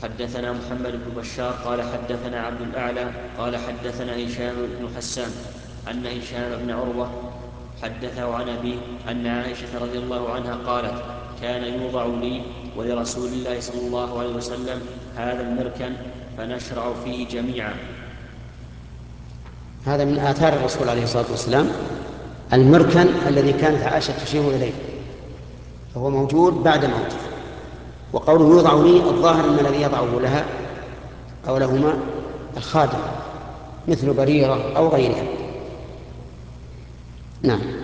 حدثنا محمد بن بشار قال حدثنا عبد الأعلى قال حدثنا هشام بن حسان أن هشام بن عروة حدثه عن أبيه أن عائشة رضي الله عنها قالت: كان يوضع لي ولرسول الله صلى الله عليه وسلم هذا المركن فنشرع فيه جميعا. هذا من آثار الرسول عليه الصلاة والسلام، المركن الذي كانت عائشة تشير إليه فهو موجود بعد موته. وقوله يوضع لي الظاهر أن الذي يضعه لها أو لهما الخادم مثل بريرة أو غيرها. نعم.